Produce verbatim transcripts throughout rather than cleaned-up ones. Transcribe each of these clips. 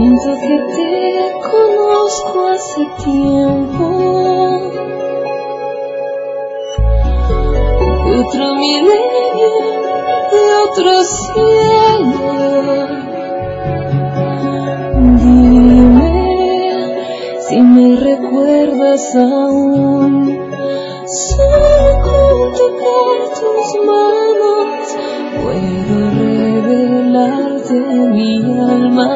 Siento que te conozco hace tiempo, de otro milenio, de otro cielo. Dime si me recuerdas aún, solo con tocar tus manos puedo revelarte mi alma.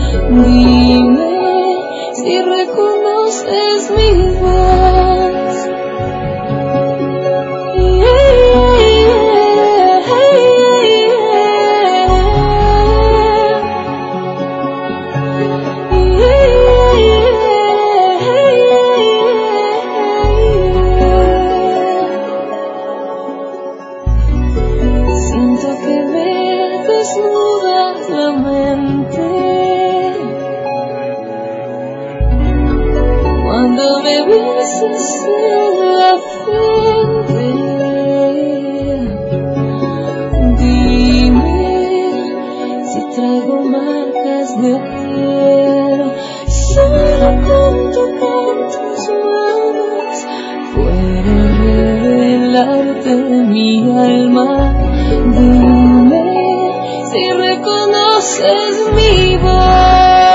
Dime si reconoces mi voz. Yeah, yeah, yeah. Siento que me desnudas la mente cuando me besas en la frente. Dime si traigo marcas de piel, solo con tocar tus manos puedo revelarte mi alma. Dime si reconoces mi voz.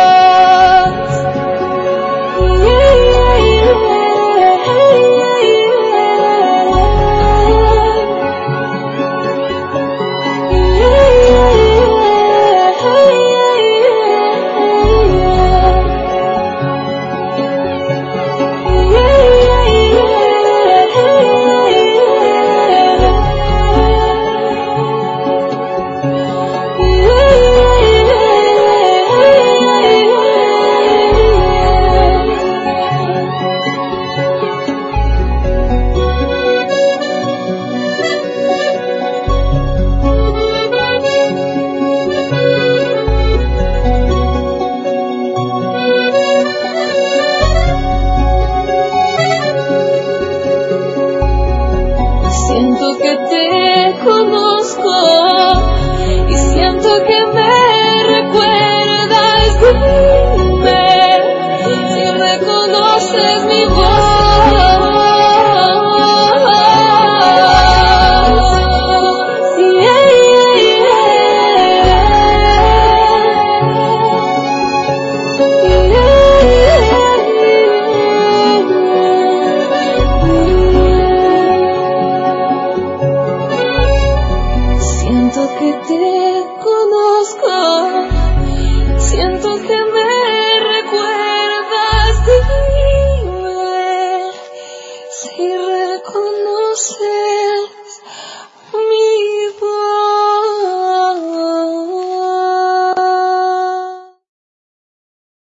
Siento que te conozco y siento que me recuerdas. Dime si reconoces mi voz. Yeah, yeah, Siento que te conozco, siento que me recuerdas.